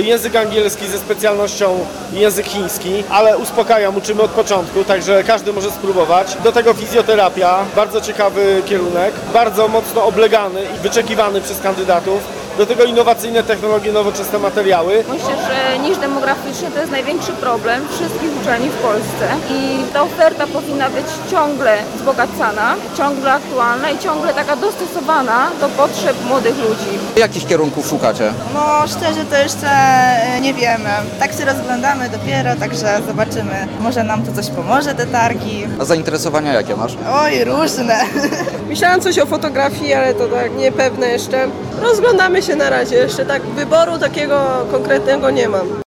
język angielski ze specjalnością język chiński, ale uspokajam, uczymy od początku, także każdy może spróbować. Do tego fizjoterapia, bardzo ciekawy kierunek, bardzo mocno oblegany i wyczekiwany przez kandydatów. Do tego innowacyjne technologie, nowoczesne materiały. Myślę, że niż demograficzny to jest największy problem wszystkich uczelni w Polsce i ta oferta powinna być ciągle wzbogacana, ciągle aktualna i ciągle taka dostosowana do potrzeb młodych ludzi. Jakich kierunków szukacie? No szczerze to jeszcze nie wiemy. Tak się rozglądamy dopiero, także zobaczymy. Może nam to coś pomoże, te targi. A zainteresowania jakie masz? Oj, różne. Myślałam coś o fotografii, ale to tak niepewne jeszcze. Rozglądamy się na razie, jeszcze tak wyboru takiego konkretnego nie mam.